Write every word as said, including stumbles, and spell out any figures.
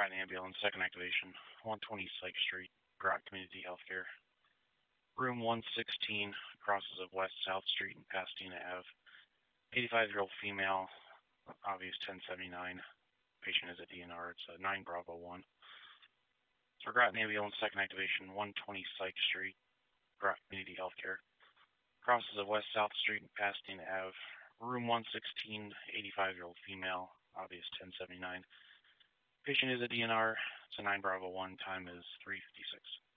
Groton Ambulance, second activation, one twenty Sykes Street, Groton Community Healthcare. Room one sixteen, crosses of West South Street and Pasadena Avenue. eighty-five-year-old female, obvious ten seventy-nine. Patient is a D N R. It's a nine Bravo one. So Groton Ambulance, second activation, one twenty Sykes Street, Groton Community Healthcare. Crosses of West South Street and Pasadena Avenue. Room one sixteen, eighty-five-year-old female, obvious ten seventy-nine. Patient is a D N R. It's a nine Bravo one. Time is three fifty-six.